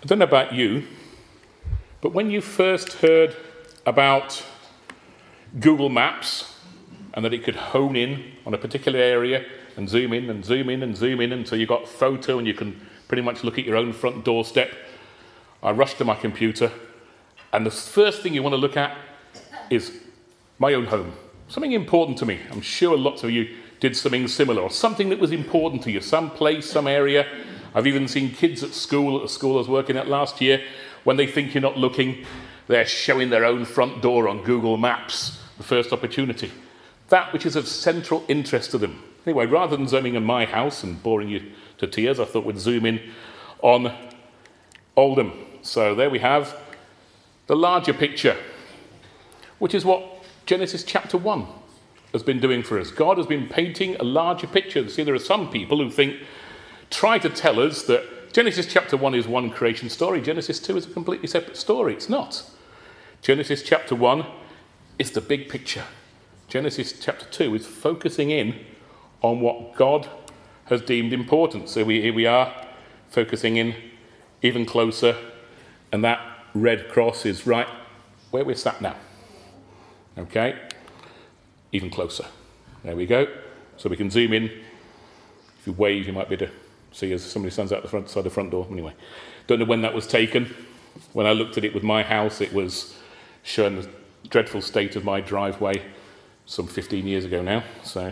I don't know about you, but when you first heard about Google Maps and that it could hone in on a particular area and zoom in and zoom in and zoom in until you got a photo and you can pretty much look at your own front doorstep, I rushed to my computer, and the first thing you want to look at is my own home. Something important to me. I'm sure lots of you did something similar, or something that was important to you, some place, some area. I've even seen kids at the school I was working at last year, when they think you're not looking, they're showing their own front door on Google Maps, the first opportunity. That which is of central interest to them. Anyway, rather than zooming in my house and boring you to tears, I thought we'd zoom in on Oldham. So there we have the larger picture, which is what Genesis chapter 1 has been doing for us. God has been painting a larger picture. See, there are some people who try to tell us that Genesis chapter 1 is one creation story. Genesis 2 is a completely separate story. It's not. Genesis chapter 1 is the big picture. Genesis chapter 2 is focusing in on what God has deemed important. So here we are, focusing in even closer, and that red cross is right where we're sat now. Okay? Even closer. There we go. So we can zoom in. If you wave, you might be able to see as somebody stands out the front side of the front door. Anyway, don't know when that was taken. When I looked at it with my house, it was showing the dreadful state of my driveway some 15 years ago now. So,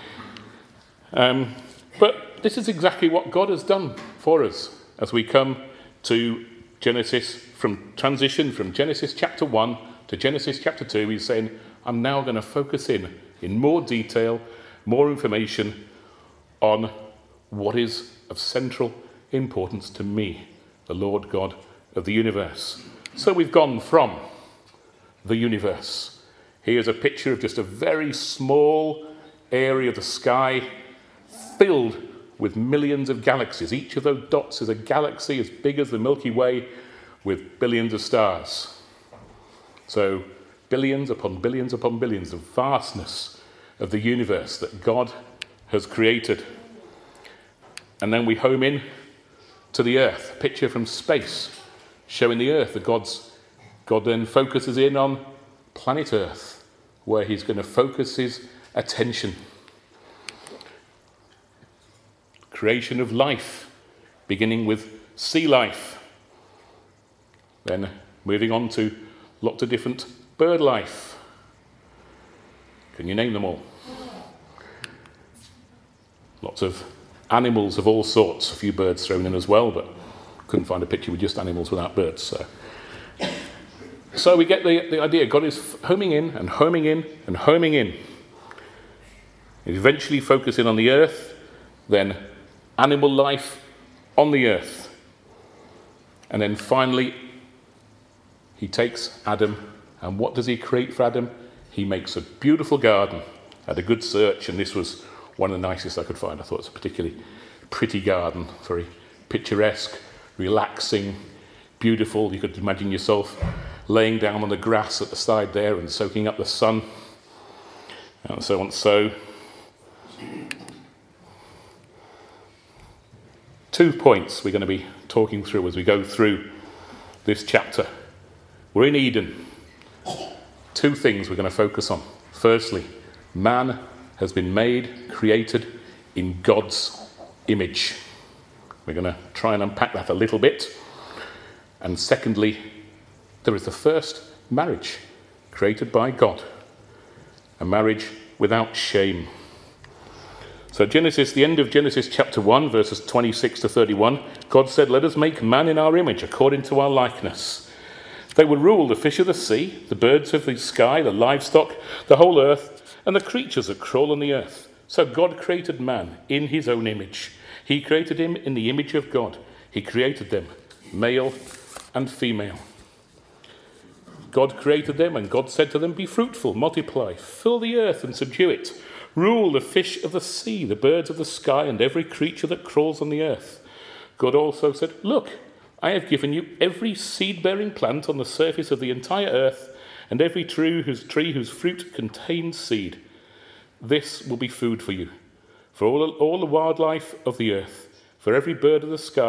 but this is exactly what God has done for us as we come to Genesis, transition from Genesis chapter 1 to Genesis chapter 2. He's saying, I'm now going to focus in more detail, more information on what is of central importance to me, the Lord God of the universe. So we've gone from the universe. Here's a picture of just a very small area of the sky filled with millions of galaxies. Each of those dots is a galaxy as big as the Milky Way with billions of stars. So billions upon billions upon billions, the vastness of the universe that God has created. And then we home in to the earth, a picture from space showing the earth. God then focuses in on planet Earth, where he's going to focus his attention. Creation of life, beginning with sea life. Then moving on to lots of different bird life. Can you name them all? Lots of animals of all sorts, a few birds thrown in as well, but couldn't find a picture with just animals without birds. So we get the idea. God is homing in and homing in and homing in. Eventually focusing on the earth, then animal life on the earth. And then finally, he takes Adam, and what does he create for Adam? He makes a beautiful garden. I had a good search, and this was one of the nicest I could find. I thought it was a particularly pretty garden, very picturesque, relaxing, beautiful. You could imagine yourself laying down on the grass at the side there and soaking up the sun, and so on. So, 2 points we're going to be talking through as we go through this chapter. We're in Eden. 2 things we're going to focus on. Firstly, man has been made, created in God's image. We're going to try and unpack that a little bit. And secondly, there is the first marriage created by God, a marriage without shame. So the end of Genesis chapter 1, verses 26 to 31, God said, "Let us make man in our image, according to our likeness. They will rule the fish of the sea, the birds of the sky, the livestock, the whole earth, and the creatures that crawl on the earth." So God created man in his own image. He created him in the image of God. He created them, male and female. God created them, and God said to them, "Be fruitful, multiply, fill the earth and subdue it. Rule the fish of the sea, the birds of the sky, and every creature that crawls on the earth." God also said, "Look, I have given you every seed-bearing plant on the surface of the entire earth, and every tree whose fruit contains seed. This will be food for you, for all the wildlife of the earth, for every bird of the sky,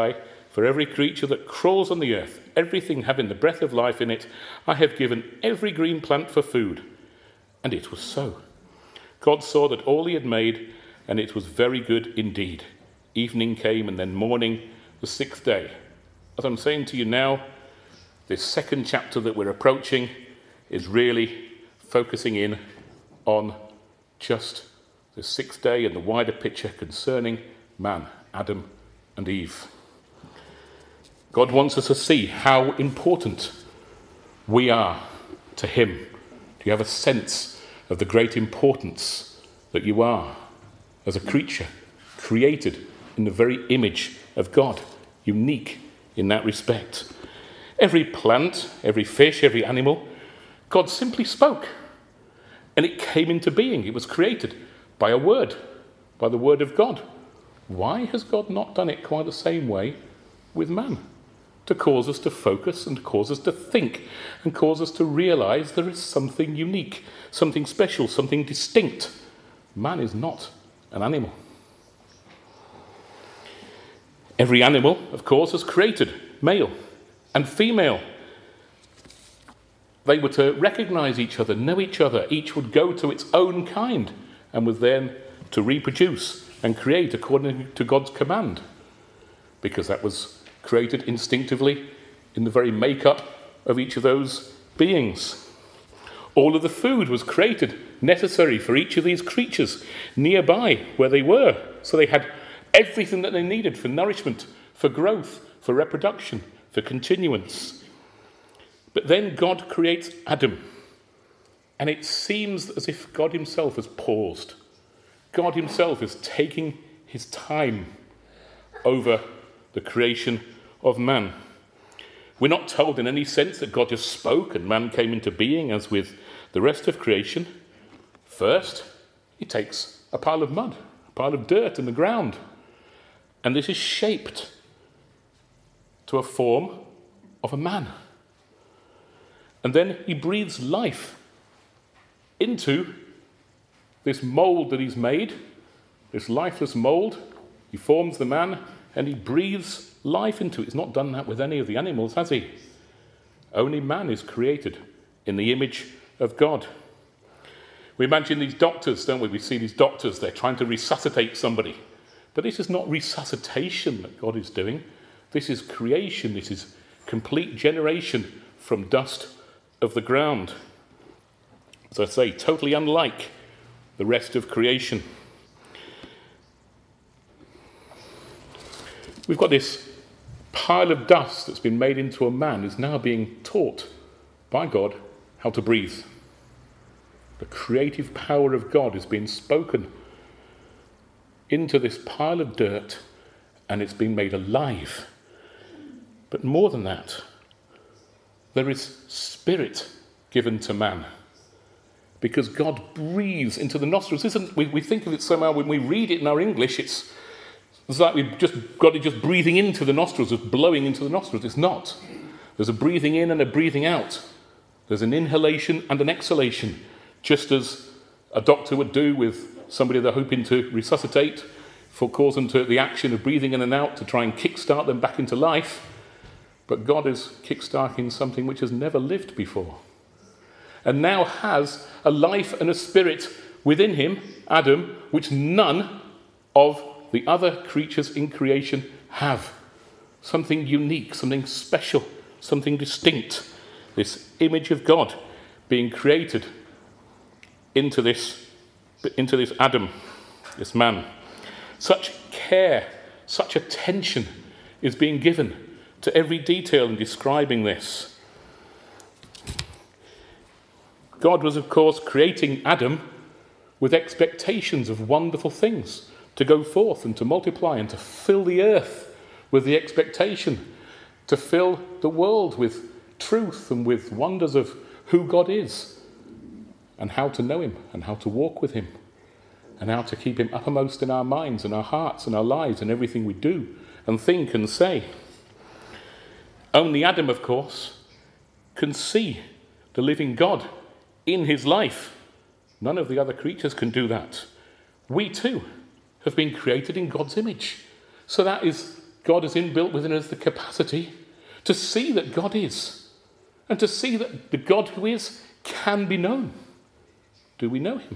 For every creature that crawls on the earth, everything having the breath of life in it, I have given every green plant for food. And it was so. God saw that all he had made, and it was very good indeed. Evening came, and then morning, the sixth day. As I'm saying to you now, this second chapter that we're approaching is really focusing in on just the sixth day and the wider picture concerning man, Adam and Eve. God wants us to see how important we are to him. Do you have a sense of the great importance that you are as a creature created in the very image of God, unique in that respect? Every plant, every fish, every animal, God simply spoke, and it came into being. It was created by a word, by the word of God. Why has God not done it quite the same way with man? To cause us to focus and cause us to think and cause us to realize there is something unique, something special, something distinct. Man is not an animal. Every animal, of course, is created male and female. They were to recognize each other, know each other. Each would go to its own kind and was then to reproduce and create according to God's command, because that was created instinctively in the very makeup of each of those beings. All of the food was created necessary for each of these creatures nearby where they were. So they had everything that they needed for nourishment, for growth, for reproduction, for continuance. But then God creates Adam, and it seems as if God himself has paused. God himself is taking his time over the creation of man. We're not told in any sense that God just spoke and man came into being as with the rest of creation. First, he takes a pile of mud, a pile of dirt in the ground, and this is shaped to a form of a man. And then he breathes life into this mold that he's made, this lifeless mold. He forms the man and he breathes life into it. He's not done that with any of the animals, has he? Only man is created in the image of God. We imagine these doctors, don't we? We see these doctors, they're trying to resuscitate somebody. But this is not resuscitation that God is doing. This is creation. This is complete generation from dust of the ground. As I say, totally unlike the rest of creation. We've got this pile of dust that's been made into a man who's now being taught by God how to breathe. The creative power of God is being spoken into this pile of dirt, and it's been made alive. But more than that, there is spirit given to man, because God breathes into the nostrils. We think of it somehow, when we read it in our English, it's like we've just got it just breathing into the nostrils, just blowing into the nostrils. It's not. There's a breathing in and a breathing out. There's an inhalation and an exhalation, just as a doctor would do with somebody they're hoping to resuscitate, for cause them to the action of breathing in and out to try and kickstart them back into life. But God is kickstarting something which has never lived before, and now has a life and a spirit within him, Adam, which none of the other creatures in creation have. Something unique, something special, something distinct. This image of God being created into this Adam, this man. Such care, such attention is being given to every detail in describing this. God was, of course, creating Adam with expectations of wonderful things, to go forth and to multiply and to fill the earth with the expectation, to fill the world with truth and with wonders of who God is and how to know him and how to walk with him and how to keep him uppermost in our minds and our hearts and our lives and everything we do and think and say. Only Adam, of course, can see the living God in his life. None of the other creatures can do that. We too have been created in God's image. So that is God has inbuilt within us the capacity to see that God is, and to see that the God who is can be known. Do we know him?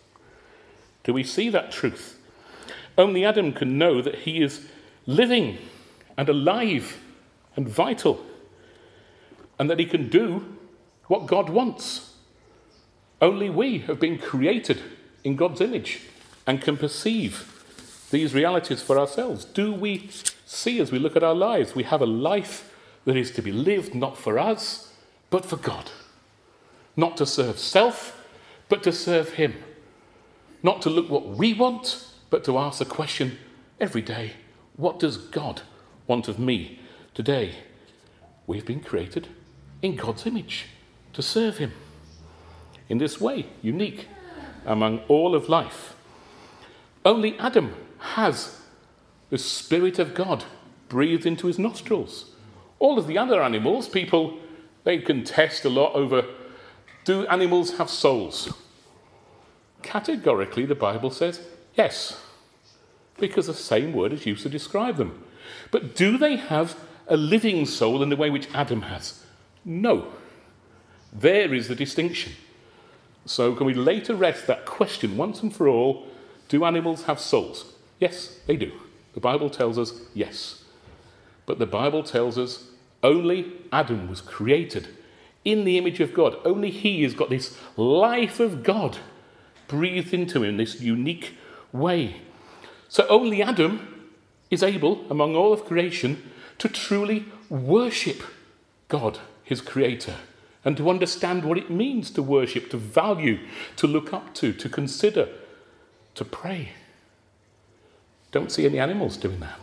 Do we see that truth? Only Adam can know that he is living and alive and vital, and that he can do what God wants. Only we have been created in God's image and can perceive these realities for ourselves. Do we see, as we look at our lives, we have a life that is to be lived not for us, but for God. Not to serve self, but to serve him. Not to look what we want, but to ask the question every day, what does God want of me today? We've been created in God's image to serve him. In this way, unique among all of life. Only Adam has the Spirit of God breathed into his nostrils. All of the other animals, people, they contest a lot over, do animals have souls? Categorically, the Bible says yes, because the same word is used to describe them. But do they have a living soul in the way which Adam has? No. There is the distinction. So can we lay to rest that question once and for all, do animals have souls? Yes, they do. The Bible tells us yes. But the Bible tells us only Adam was created in the image of God. Only he has got this life of God breathed into him in this unique way. So only Adam is able, among all of creation, to truly worship God, his creator, and to understand what it means to worship, to value, to look up to consider, to pray. Don't see any animals doing that.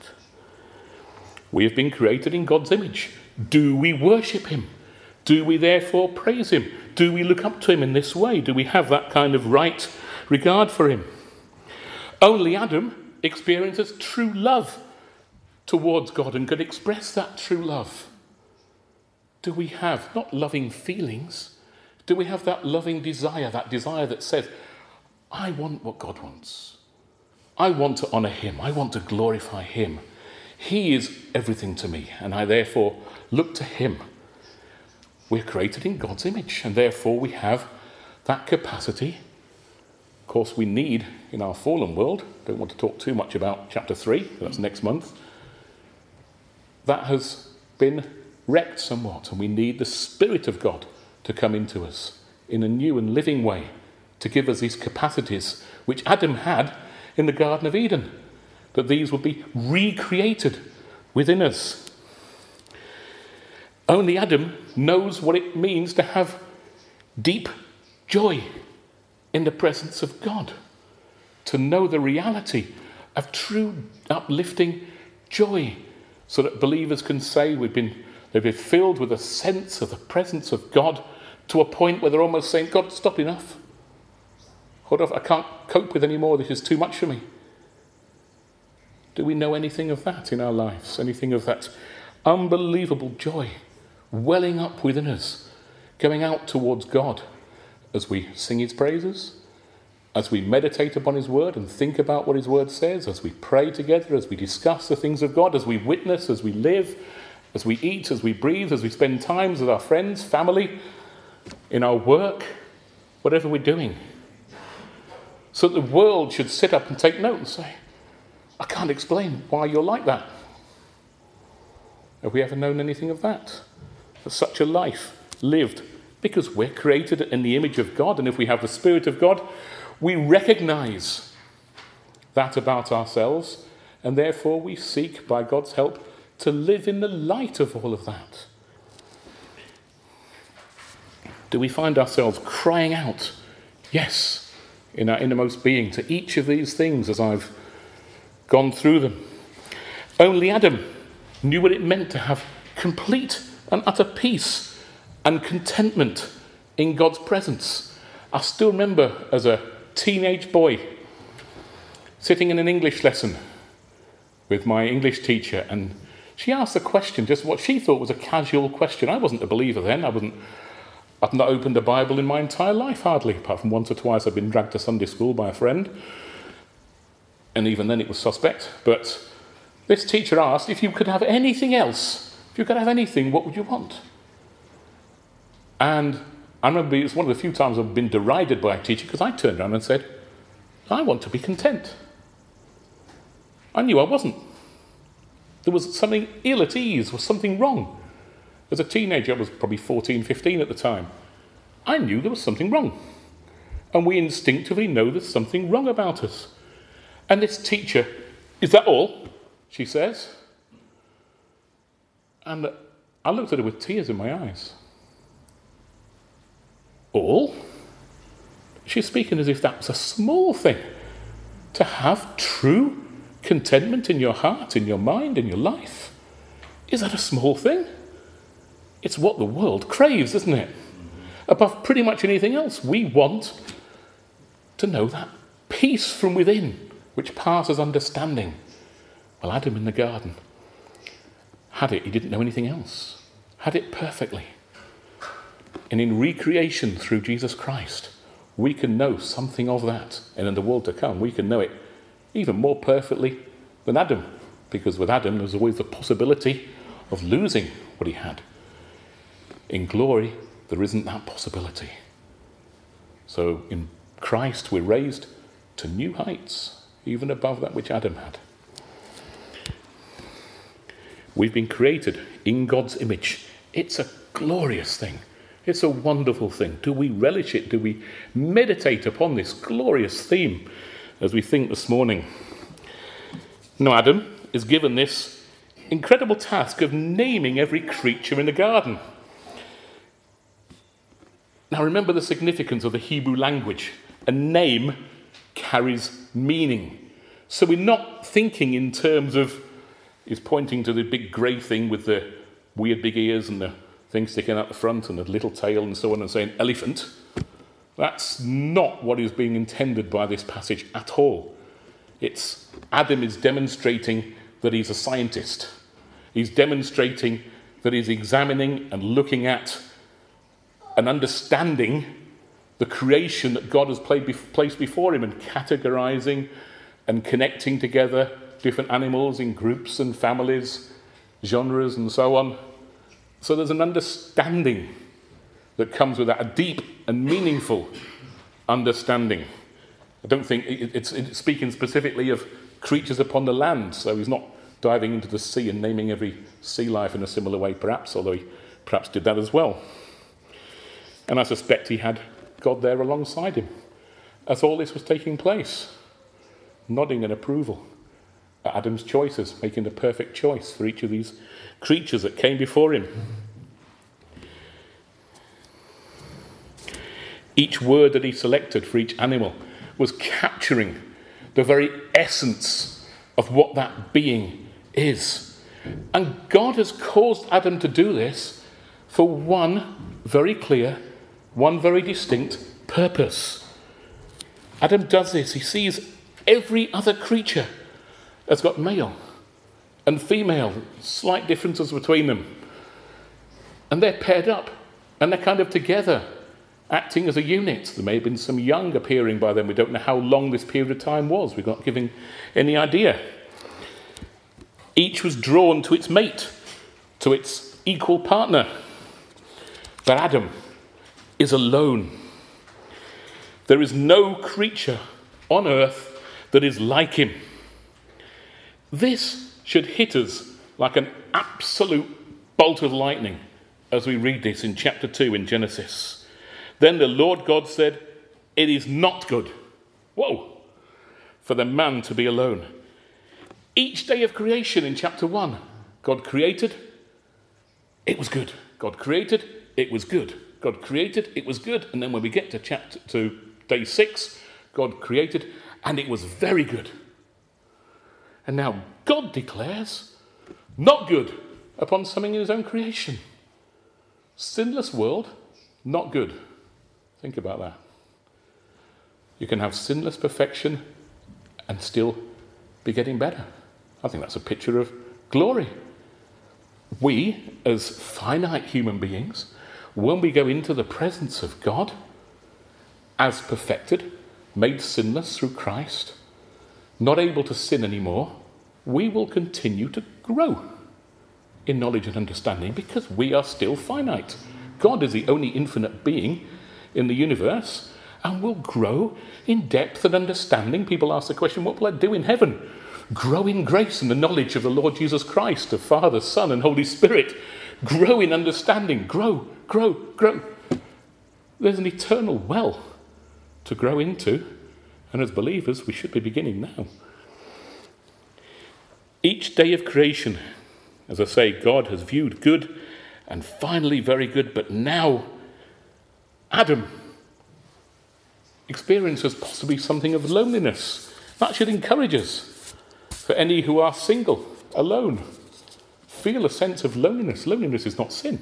We have been created in God's image. Do we worship him? Do we therefore praise him? Do we look up to him in this way? Do we have that kind of right regard for him? Only Adam experiences true love towards God and can express that true love. Do we have, not loving feelings, do we have that loving desire that says, I want what God wants. I want to honour him. I want to glorify him. He is everything to me, and I therefore look to him. We're created in God's image, and therefore we have that capacity. Of course, we need, in our fallen world, don't want to talk too much about chapter 3, that's next month, that has been wrecked somewhat, and we need the Spirit of God to come into us in a new and living way, to give us these capacities which Adam had in the Garden of Eden, that these would be recreated within us. Only Adam knows what it means to have deep joy in the presence of God, to know the reality of true uplifting joy, so that believers can say they've been filled with a sense of the presence of God to a point where they're almost saying, God, stop, enough. Hold off, I can't cope with any more, this is too much for me. Do we know anything of that in our lives? Anything of that unbelievable joy welling up within us, going out towards God as we sing his praises, as we meditate upon his word and think about what his word says, as we pray together, as we discuss the things of God, as we witness, as we live, as we eat, as we breathe, as we spend times with our friends, family, in our work, whatever we're doing. So that the world should sit up and take note and say, I can't explain why you're like that. Have we ever known anything of that? Of such a life lived, because we're created in the image of God, and if we have the Spirit of God, we recognize that about ourselves, and therefore we seek, by God's help, to live in the light of all of that. Do we find ourselves crying out, yes, in our innermost being, to each of these things as I've gone through them? Only Adam knew what it meant to have complete and utter peace and contentment in God's presence. I still remember as a teenage boy sitting in an English lesson with my English teacher, and she asked a question, just what she thought was a casual question. I wasn't a believer then. I've not opened a Bible in my entire life, hardly, apart from once or twice I've been dragged to Sunday school by a friend. And even then it was suspect. But This teacher asked, if you could have anything else, if you could have anything, what would you want? And I remember it was one of the few times I've been derided by a teacher because I turned around and said, I want to be content. I knew I wasn't. There was something ill at ease, was something wrong. As a teenager, I was probably 14, 15 at the time. I knew there was something wrong. And we instinctively know there's something wrong about us. And this teacher, is that all? She says. And I looked at her with tears in my eyes. All? She's speaking as if that's a small thing. To have true contentment in your heart, in your mind, in your life. Is that a small thing? It's what the world craves, isn't it? Above pretty much anything else, we want to know that peace from within, which passes understanding. Well, Adam in the garden had it. He didn't know anything else. Had it perfectly. And in recreation through Jesus Christ, we can know something of that. And in the world to come, we can know it even more perfectly than Adam. Because with Adam, there's always the possibility of losing what he had. In glory, there isn't that possibility. So in Christ, we're raised to new heights, even above that which Adam had. We've been created in God's image. It's a glorious thing. It's a wonderful thing. Do we relish it? Do we meditate upon this glorious theme as we think this morning? Now, Adam is given this incredible task of naming every creature in the garden. Now, remember the significance of the Hebrew language. A name carries meaning. So we're not thinking in terms of, he's pointing to the big grey thing with the weird big ears and the thing sticking out the front and the little tail and so on and saying elephant. That's not what is being intended by this passage at all. It's Adam is demonstrating that he's a scientist. He's demonstrating that he's examining and looking at and understanding the creation that God has placed before him and categorizing and connecting together different animals in groups and families, genres and so on. So there's an understanding that comes with that, a deep and meaningful understanding. I don't think it's speaking specifically of creatures upon the land, so he's not diving into the sea and naming every sea life in a similar way, perhaps, although he perhaps did that as well. And I suspect he had God there alongside him as all this was taking place, nodding in approval at Adam's choices, making the perfect choice for each of these creatures that came before him. Each word that he selected for each animal was capturing the very essence of what that being is. And God has caused Adam to do this for one very clear, one very distinct purpose. Adam does this. He sees every other creature has got male and female, slight differences between them. And they're paired up, and they're kind of together, acting as a unit. There may have been some young appearing by then. We don't know how long this period of time was. We're not giving any idea. Each was drawn to its mate, to its equal partner. But Adam is alone. There is no creature on earth that is like him. This should hit us like an absolute bolt of lightning as we read this in chapter 2 in Genesis. Then the Lord God said, "It is not good," whoa, "for the man to be alone." Each day of creation in chapter 1, God created, it was good. God created, it was good. God created, it was good. And then when we get to day 6, God created, and it was very good. And now God declares, not good upon something in his own creation. Sinless world, not good. Think about that. You can have sinless perfection and still be getting better. I think that's a picture of glory. We, as finite human beings, when we go into the presence of God, as perfected, made sinless through Christ, not able to sin anymore, we will continue to grow in knowledge and understanding because we are still finite. God is the only infinite being in the universe and will grow in depth and understanding. People ask the question, what will I do in heaven? Grow in grace and the knowledge of the Lord Jesus Christ, the Father, Son, and Holy Spirit. Grow in understanding. Grow, grow, grow. There's an eternal well to grow into, and as believers, we should be beginning now. Each day of creation, as I say, God has viewed good and finally very good, but now Adam experiences possibly something of loneliness. That should encourage us. For any who are single, alone, feel a sense of loneliness. Loneliness is not sin.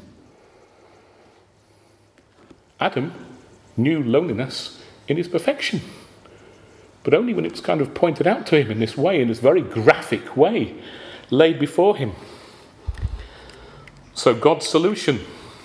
Adam knew loneliness in his perfection, but only when it was kind of pointed out to him in this way, in this very graphic way, laid before him. So God's solution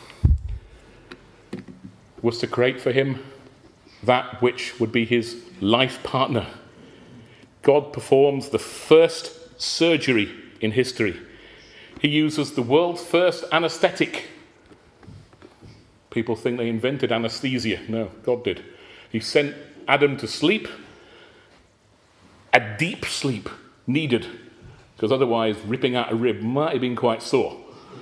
was to create for him that which would be his life partner. God performs the first surgery in history. He uses the world's first anesthetic. People think they invented anesthesia. No, God did. He sent Adam to sleep, a deep sleep needed, because otherwise ripping out a rib might have been quite sore.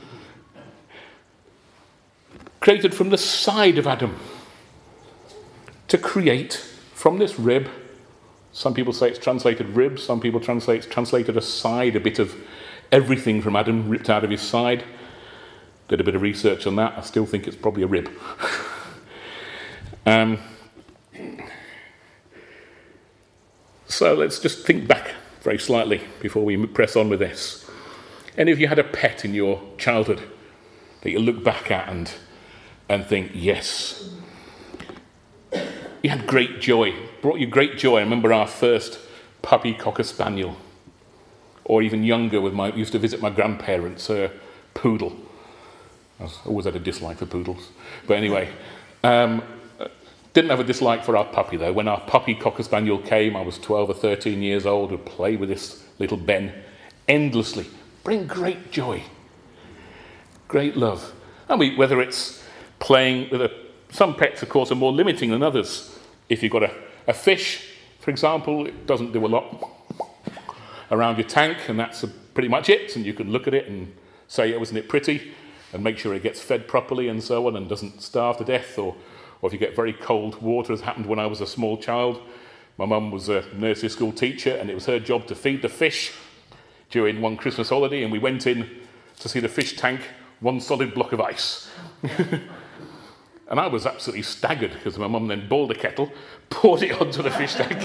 Created from the side of Adam to create from this rib. Some people say it's translated rib, some people translate it's translated aside, a bit of everything from Adam ripped out of his side. Did a bit of research on that. I still think it's probably a rib. So let's just think back very slightly before we press on with this. Any of you had a pet in your childhood that you look back at and think, yes, you had great joy, brought you great joy. I remember our first puppy Cocker Spaniel, or even younger, used to visit my grandparents, poodle. I always had a dislike for poodles. But anyway, didn't have a dislike for our puppy, though. When our puppy Cocker Spaniel came, I was 12 or 13 years old, would play with this little Ben endlessly. Bring great joy, great love. And whether it's playing with some pets, of course, are more limiting than others. If you've got a fish, for example, it doesn't do a lot around your tank, and that's pretty much it. And you can look at it and say, oh, isn't it pretty? And make sure it gets fed properly and so on and doesn't starve to death. Or if you get very cold water, as happened when I was a small child. My mum was a nursery school teacher, and it was her job to feed the fish during one Christmas holiday, and we went in to see the fish tank, one solid block of ice. And I was absolutely staggered because my mum then boiled a kettle, poured it onto the fish tank.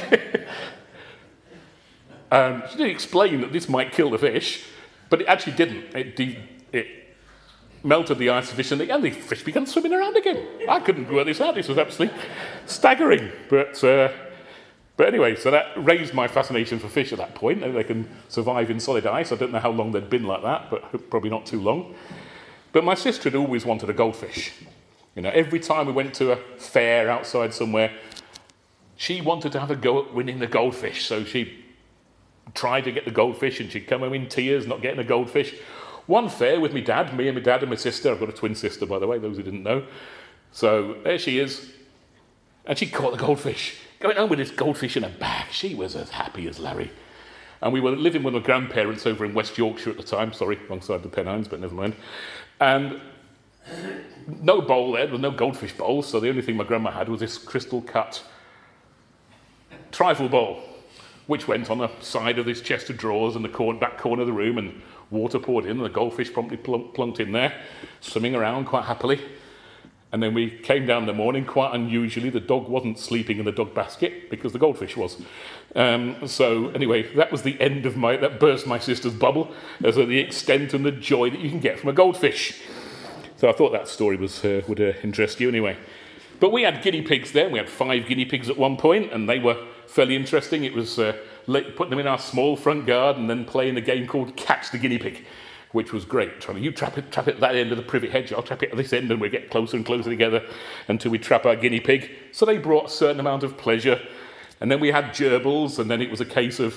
She did explain that this might kill the fish, but it actually didn't. It melted the ice sufficiently, and the fish began swimming around again. I couldn't work this out. This was absolutely staggering. But anyway, so that raised my fascination for fish at that point. They can survive in solid ice. I don't know how long they'd been like that, but probably not too long. But my sister had always wanted a goldfish. You know, every time we went to a fair outside somewhere, she wanted to have a go at winning the goldfish. So she tried to get the goldfish, and she'd come home in tears, not getting a goldfish. One fair with me and my dad and my sister. I've got a twin sister, by the way, those who didn't know. So there she is. And she caught the goldfish. Going home with this goldfish in a bag. She was as happy as Larry. And we were living with my grandparents over in West Yorkshire at the time. Sorry, wrong side of the Pennines, but never mind. And no bowl there was no goldfish bowl, so the only thing my grandma had was this crystal-cut trifle bowl, which went on the side of this chest of drawers in the back corner of the room, and water poured in, and the goldfish promptly plunked in there, swimming around quite happily. And then we came down in the morning. Quite unusually, the dog wasn't sleeping in the dog basket because the goldfish was. So anyway, that was the end of that burst my sister's bubble as to the extent and the joy that you can get from a goldfish. So I thought that story would interest you anyway. But we had guinea pigs then. We had 5 guinea pigs at one point, and they were fairly interesting. It was putting them in our small front garden and then playing a game called Catch the Guinea Pig, which was great. You trap it at that end of the privet hedge, I'll trap it at this end, and we get closer and closer together until we trap our guinea pig. So they brought a certain amount of pleasure. And then we had gerbils, and then it was a case of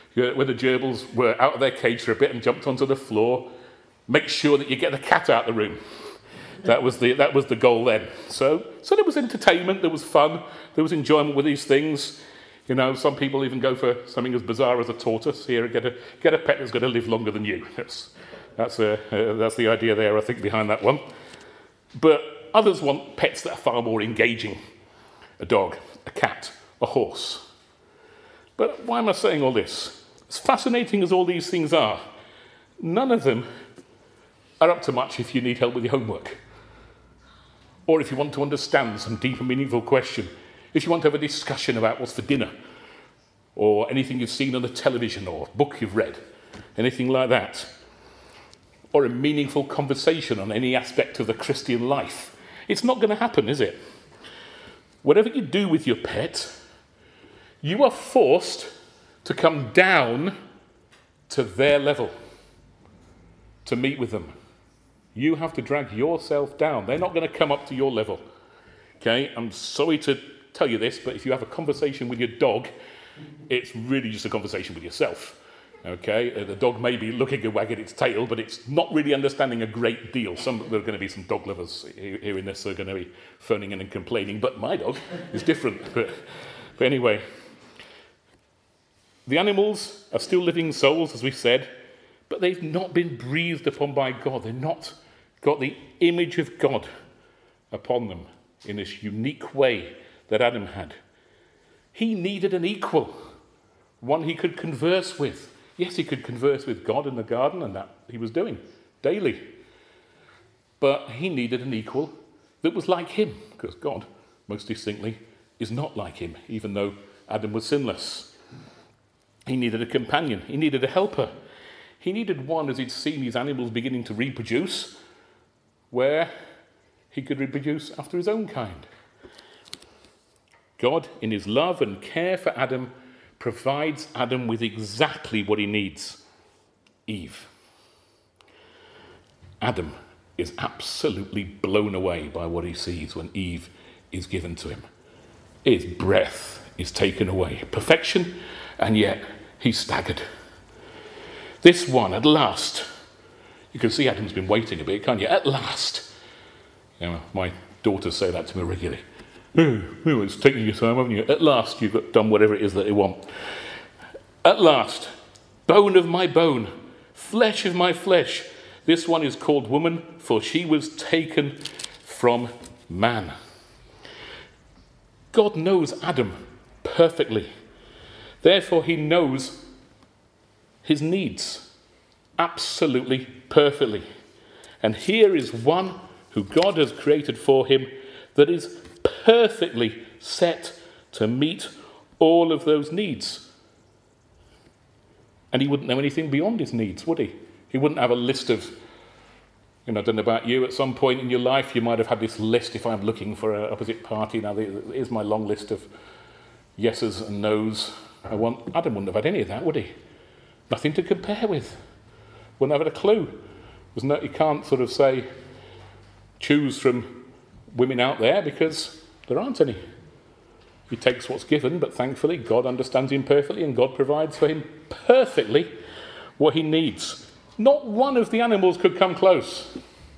When the gerbils were out of their cage for a bit and jumped onto the floor, make sure that you get the cat out of the room. That was the goal then. So there was entertainment, there was fun, there was enjoyment with these things. Some people even go for something as bizarre as a tortoise. Here, get a pet that's going to live longer than you. That's the idea there, I think, behind that one. But others want pets that are far more engaging. A dog, a cat, a horse. But why am I saying all this? As fascinating as all these things are, none of them are up to much if you need help with your homework. Or if you want to understand some deep and meaningful question. If you want to have a discussion about what's for dinner. Or anything you've seen on the television or book you've read. Anything like that. Or a meaningful conversation on any aspect of the Christian life. It's not going to happen, is it? Whatever you do with your pet, you are forced to come down to their level to meet with them. You have to drag yourself down. They're not going to come up to your level. Okay, I'm sorry to tell you this, but if you have a conversation with your dog, it's really just a conversation with yourself. Okay, the dog may be looking and wagging its tail, but it's not really understanding a great deal. There are going to be some dog lovers hearing this who are going to be phoning in and complaining, but my dog is different. But anyway, the animals are still living souls, as we said, but they've not been breathed upon by God. They've not got the image of God upon them in this unique way that Adam had. He needed an equal, one he could converse with. Yes, he could converse with God in the garden, and that he was doing daily. But he needed an equal that was like him, because God, most distinctly, is not like him, even though Adam was sinless. He needed a companion. He needed a helper. He needed one, as he'd seen these animals beginning to reproduce, where he could reproduce after his own kind. God, in his love and care for Adam, provides Adam with exactly what he needs. Eve. Adam is absolutely blown away by what he sees when Eve is given to him. His breath is taken away. Perfection, and yet he's staggered. This one, at last, you can see Adam's been waiting a bit, can't you? At last. My daughters say that to me regularly. Oh, it's taking your time, haven't you? At last you've done whatever it is that they want. At last, bone of my bone, flesh of my flesh. This one is called woman, for she was taken from man. God knows Adam perfectly. Therefore, he knows his needs absolutely perfectly. And here is one who God has created for him that is perfectly set to meet all of those needs. And he wouldn't know anything beyond his needs, would he? He wouldn't have a list of, I don't know about you, at some point in your life you might have had this list, if I'm looking for an opposite party, now here's my long list of yeses and nos. Adam wouldn't have had any of that, would he? Nothing to compare with. Wouldn't have had a clue. He can't sort of say, choose from women out there, because there aren't any. He takes what's given, but thankfully God understands him perfectly, and God provides for him perfectly what he needs. Not one of the animals could come close.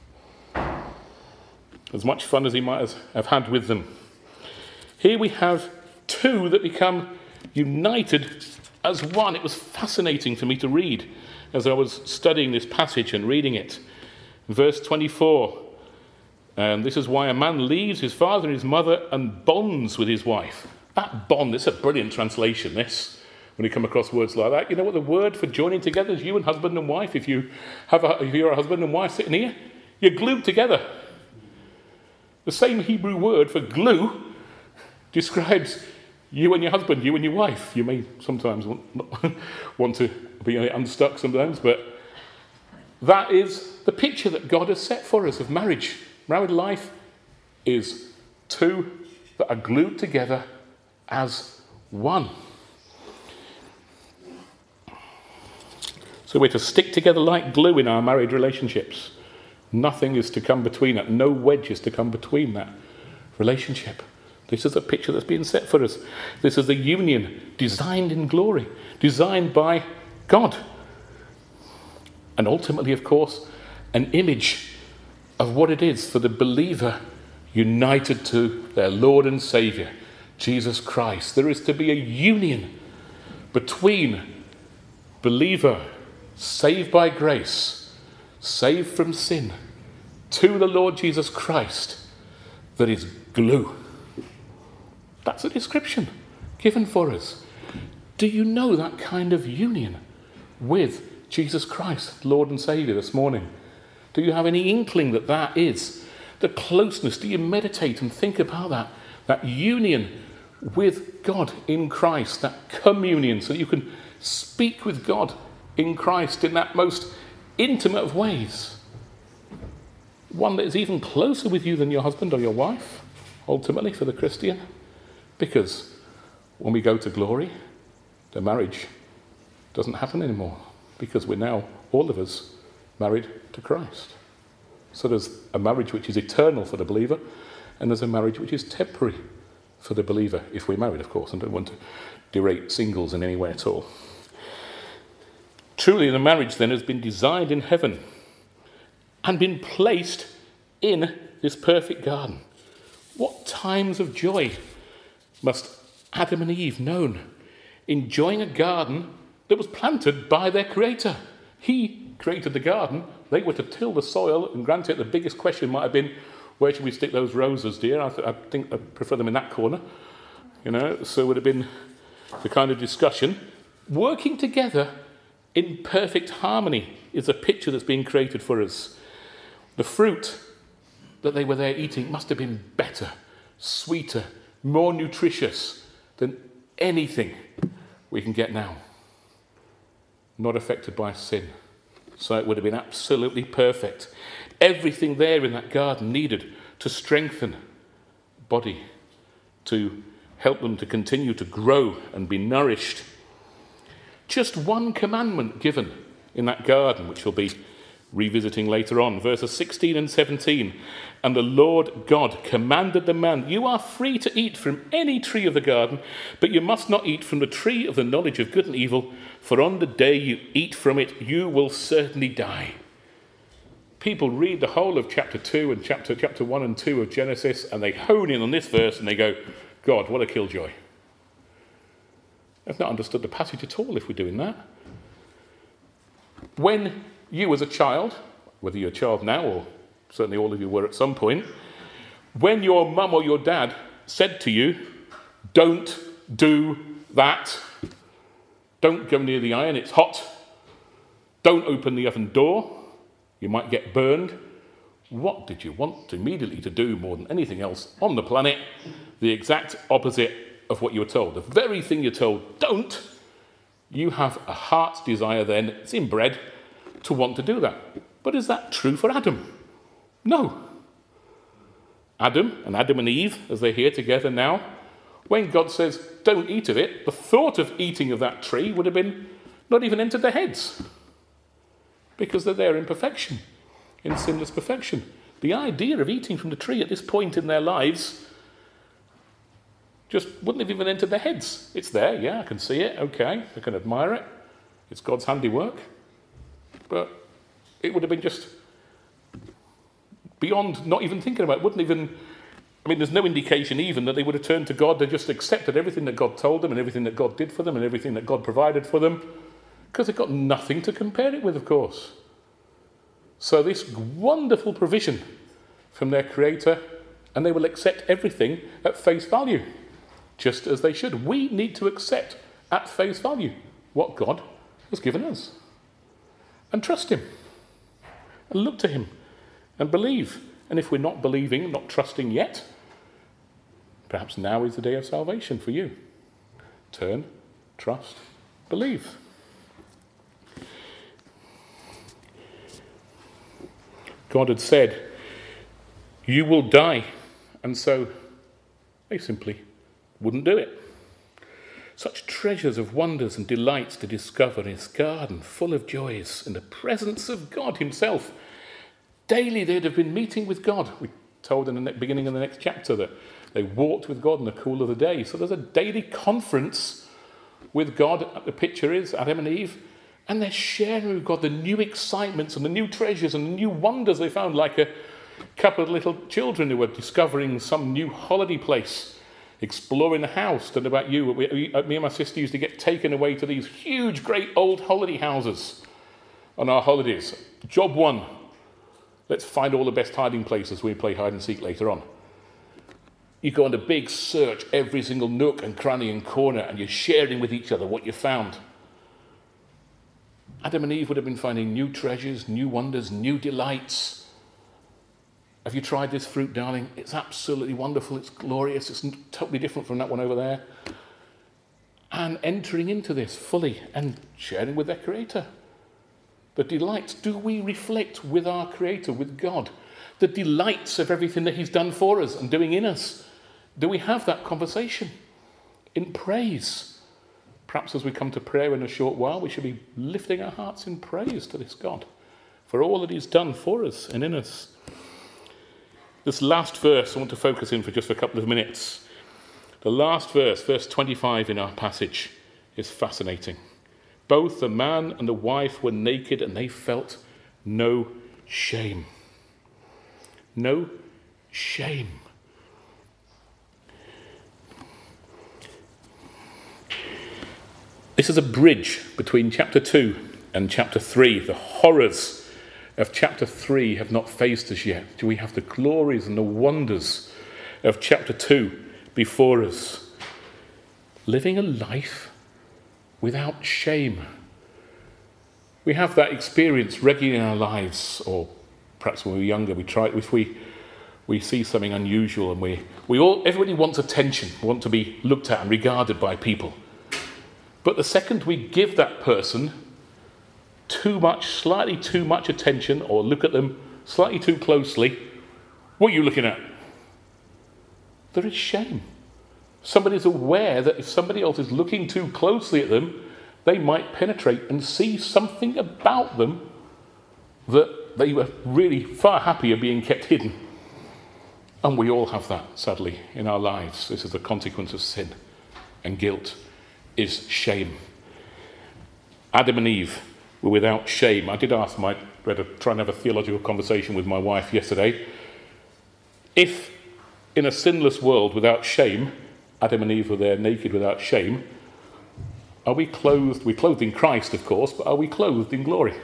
As much fun as he might have had with them. Here we have two that become united as one. It was fascinating for me to read as I was studying this passage and reading it. Verse 24. And this is why a man leaves his father and his mother and bonds with his wife. That bond, this is a brilliant translation, this. When you come across words like that, you know what the word for joining together is? You and husband and wife. If you're a husband and wife sitting here, you're glued together. The same Hebrew word for glue describes you and your husband, you and your wife. You may sometimes want to be unstuck sometimes, but that is the picture that God has set for us of marriage. Married life is two that are glued together as one. So we're to stick together like glue in our married relationships. Nothing is to come between that. No wedge is to come between that relationship. This is a picture that's been set for us. This is a union designed in glory, designed by God. And ultimately, of course, an image of what it is for the believer united to their Lord and Saviour, Jesus Christ. There is to be a union between believer saved by grace, saved from sin, to the Lord Jesus Christ, that is glue. That's a description given for us. Do you know that kind of union with Jesus Christ, Lord and Saviour, this morning? Do you have any inkling that that is the closeness? Do you meditate and think about that union with God in Christ, that communion, so that you can speak with God in Christ in that most intimate of ways? One that is even closer with you than your husband or your wife, ultimately, for the Christian. Because when we go to glory, the marriage doesn't happen anymore, because we're now, all of us, married to Christ. So there's a marriage which is eternal for the believer, and there's a marriage which is temporary for the believer, if we're married, of course, and don't want to derate singles in any way at all. Truly, the marriage then has been designed in heaven and been placed in this perfect garden. What times of joy must Adam and Eve known, enjoying a garden that was planted by their Creator. He created the garden. They were to till the soil, and granted, the biggest question might have been, where should we stick those roses, dear? I think I prefer them in that corner. So it would have been the kind of discussion. Working together in perfect harmony is a picture that's being created for us. The fruit that they were there eating must have been better, sweeter, more nutritious than anything we can get now. Not affected by sin. So it would have been absolutely perfect. Everything there in that garden needed to strengthen the body, to help them to continue to grow and be nourished. Just one commandment given in that garden, which we'll be revisiting later on, verses 16 and 17. And the Lord God commanded the man, you are free to eat from any tree of the garden, but you must not eat from the tree of the knowledge of good and evil, for on the day you eat from it, you will certainly die. People read the whole of chapter 2 and chapter 1 and 2 of Genesis, and they hone in on this verse and they go, God, what a killjoy. I've not understood the passage at all if we're doing that. When you as a child, whether you're a child now or certainly all of you were at some point, when your mum or your dad said to you, don't do that, don't go near the iron, it's hot, don't open the oven door, you might get burned, what did you want immediately to do more than anything else on the planet? The exact opposite of what you were told. The very thing you're told, don't, you have a heart's desire then, it's inbred, to want to do that. But is that true for Adam? No. Adam and Eve, as they're here together now, when God says, don't eat of it, the thought of eating of that tree would have been not even entered their heads. Because they're there in perfection, in sinless perfection. The idea of eating from the tree at this point in their lives just wouldn't have even entered their heads. It's there, yeah, I can see it, okay, I can admire it. It's God's handiwork. But it would have been just beyond not even thinking about it. There's no indication even that they would have turned to God. They just accepted everything that God told them and everything that God did for them and everything that God provided for them, because they've got nothing to compare it with, of course. So this wonderful provision from their Creator, and they will accept everything at face value, just as they should. We need to accept at face value what God has given us. And trust him. And look to him. And believe. And if we're not believing, not trusting yet, perhaps now is the day of salvation for you. Turn, trust, believe. God had said, you will die. And so they simply wouldn't do it. Such treasures of wonders and delights to discover in his garden, full of joys in the presence of God himself. Daily they'd have been meeting with God. We told in the beginning of the next chapter that they walked with God in the cool of the day. So there's a daily conference with God. The picture is Adam and Eve, and they're sharing with God the new excitements and the new treasures and the new wonders they found, like a couple of little children who were discovering some new holiday place, exploring the house. Don't know about you, but me and my sister used to get taken away to these huge, great old holiday houses on our holidays. Job one, let's find all the best hiding places. We play hide and seek later on. You go on a big search, every single nook and cranny and corner, and you're sharing with each other what you found. Adam and Eve would have been finding new treasures, new wonders, new delights. Have you tried this fruit, darling? It's absolutely wonderful. It's glorious. It's totally different from that one over there. And entering into this fully and sharing with their Creator. The delights. Do we reflect with our Creator, with God, the delights of everything that He's done for us and doing in us? Do we have that conversation in praise? Perhaps as we come to prayer in a short while, we should be lifting our hearts in praise to this God for all that He's done for us and in us. This last verse I want to focus in for just a couple of minutes. The last verse, verse 25 in our passage, is fascinating. Both the man and the wife were naked and they felt no shame. No shame. This is a bridge between chapter 2 and chapter 3. The horrors of chapter 3 have not faced us yet. We have the glories and the wonders of chapter 2 before us. Living a life without shame. We have that experience regularly in our lives, or perhaps when we were younger, we try if we see something unusual, and everybody wants attention, want to be looked at and regarded by people. But the second we give that person slightly too much attention, or look at them slightly too closely, what are you looking at? There is shame. Somebody's aware that if somebody else is looking too closely at them, they might penetrate and see something about them that they were really far happier being kept hidden. And we all have that, sadly, in our lives. This is the consequence of sin and guilt, is shame. Adam and Eve were without shame. I did ask we had to try and have a theological conversation with my wife yesterday. If in a sinless world without shame, Adam and Eve were there naked without shame, are we clothed? We're clothed in Christ, of course, but are we clothed in glory?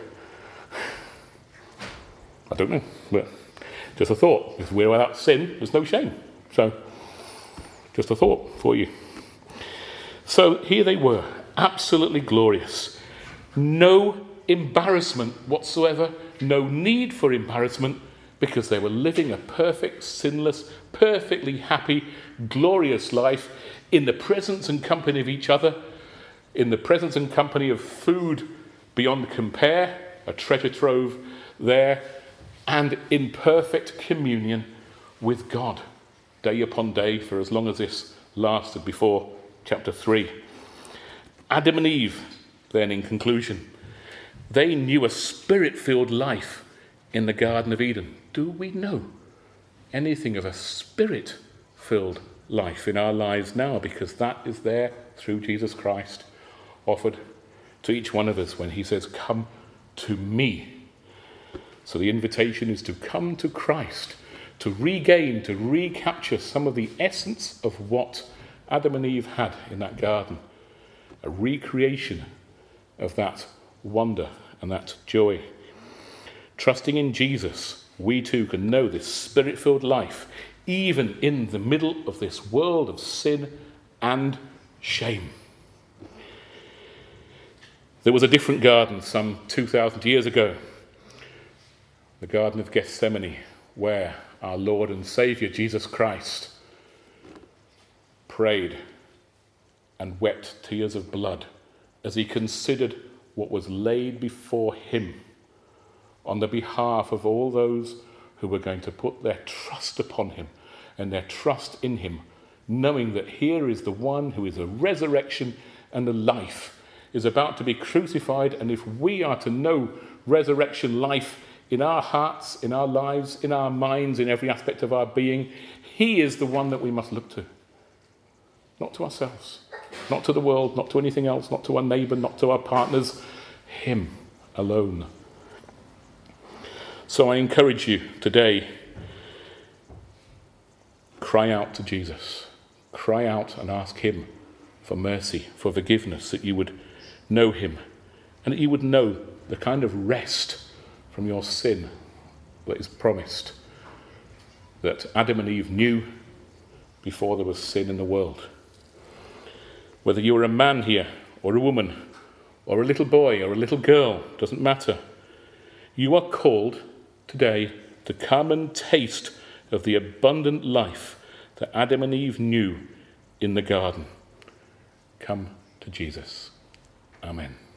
I don't know, but just a thought. If we're without sin, there's no shame. So, just a thought for you. So here they were, absolutely glorious. No embarrassment whatsoever, no need for embarrassment, because they were living a perfect, sinless, perfectly happy, glorious life in the presence and company of each other, in the presence and company of food beyond compare, a treasure trove there, and in perfect communion with God, day upon day, for as long as this lasted before chapter 3. Adam and Eve, then, in conclusion, they knew a spirit-filled life in the Garden of Eden. Do we know anything of a spirit-filled life in our lives now? Because that is there through Jesus Christ, offered to each one of us when he says, "Come to me." So the invitation is to come to Christ, to regain, to recapture some of the essence of what Adam and Eve had in that garden, a recreation of that wonder and that joy. Trusting in Jesus, we too can know this spirit-filled life, even in the middle of this world of sin and shame. There was a different garden some 2,000 years ago, the Garden of Gethsemane, where our Lord and Saviour Jesus Christ prayed and wept tears of blood as he considered what was laid before him on the behalf of all those who were going to put their trust upon him and their trust in him, knowing that here is the one who is a resurrection and a life, is about to be crucified. And if we are to know resurrection life in our hearts, in our lives, in our minds, in every aspect of our being. He is the one that we must look to. Not to ourselves, not to the world, not to anything else, not to our neighbour, not to our partners. Him alone. So I encourage you today, cry out to Jesus. Cry out and ask him for mercy, for forgiveness, that you would know him and that you would know the kind of rest from your sin that is promised, that Adam and Eve knew before there was sin in the world. Whether you are a man here or a woman or a little boy or a little girl, doesn't matter. You are called today to come and taste of the abundant life that Adam and Eve knew in the garden. Come to Jesus. Amen.